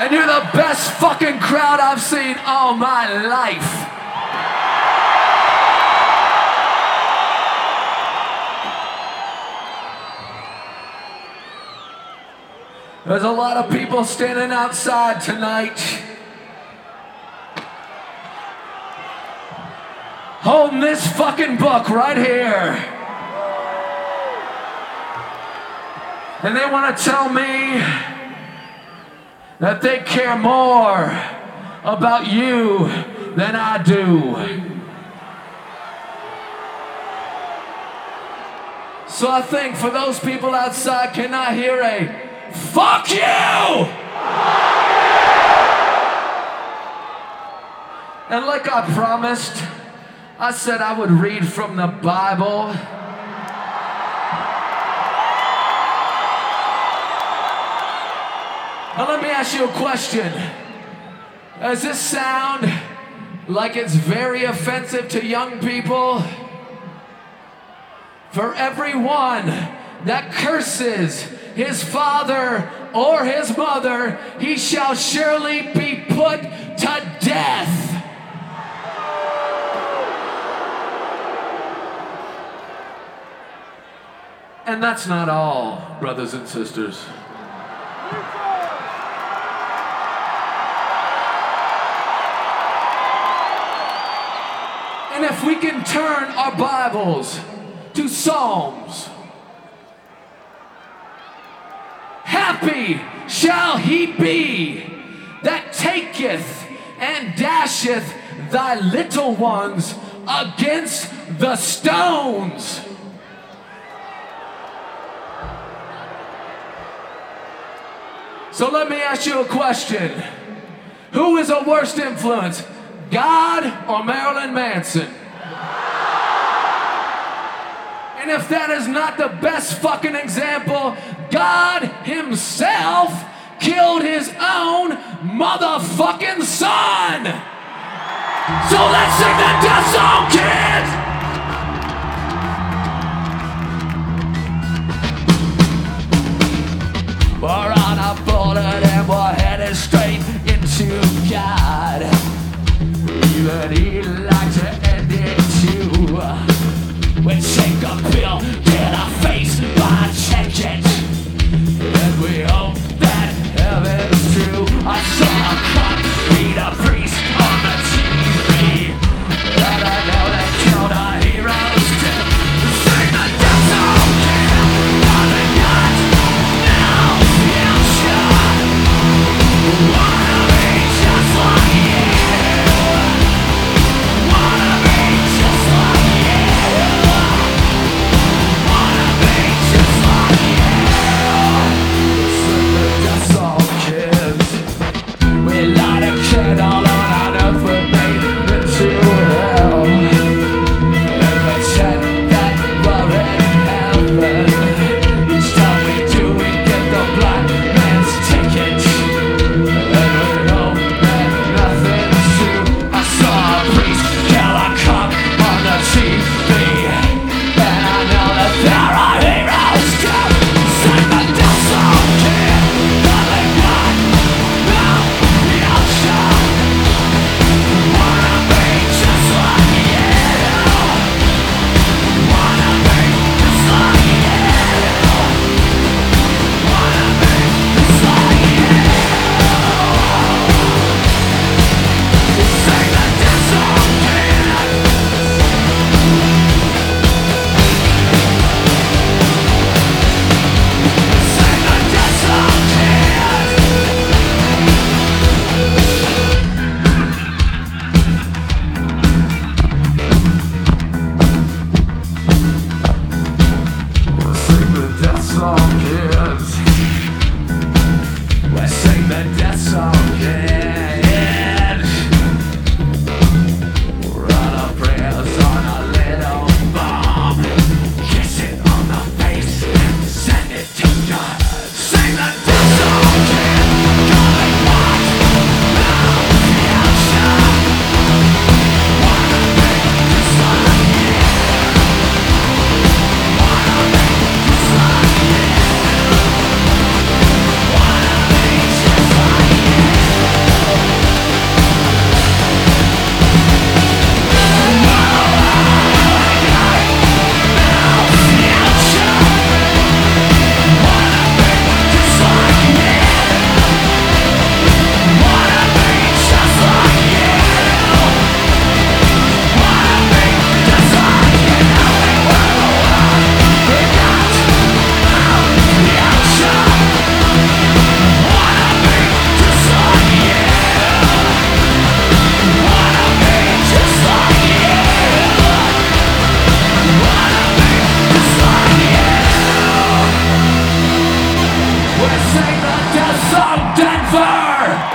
And you're the best fucking crowd I've seen all my life. There's a lot of people standing outside tonight, holding this fucking book right here. And they want to tell me that they care more about you than I do. So I think for those people outside, can I hear a fuck you? And like I promised, I said I would read from the Bible. Now let me ask you a question. Does this sound like it's very offensive to young people? For everyone that curses his father or his mother, he shall surely be put to death. And that's not all, brothers and sisters. And if we can turn our Bibles to Psalms, happy shall he be that taketh and dasheth thy little ones against the stones. So let me ask you a question. Who is a worse influence, God or Marilyn Manson? And if that is not the best fucking example, God himself killed his own motherfucking son. So let's sing the death song, kids! We're on a bullet and we're headed straight into God. Even he'd like to end it too. We take a pill, get our face, but check it. And we hope that heaven's true. I saw a cop beat a priest on the TV. And I know they killed our heroes too. Sing the death song, kid. Nothing got no future. Wanna be just like you. Wanna be just like you. Wanna be just like you. Sing the death song, kids. We light a candle on earth, we're made into hell. And pretend that we're in heaven. Each time we do, we get the blind man's ticket. And we hope that nothing's true. I saw a priest kill a cop on the TV. And I know that there are heroes too. Sing the death song, kid. Nothing got no future. Wanna be just like you. Wanna be just like you. Wanna be just like you. Sing the death song, kid. Sing the death song, kid. Sing the death song, kids. We sing the death song, kids. Run our prayers on a little bomb. Kiss it on the face and send it to God. Sing the death song, kid. Calling what? No future. Wanna be just like you. Wanna be just like you. Wanna be just like you. fire.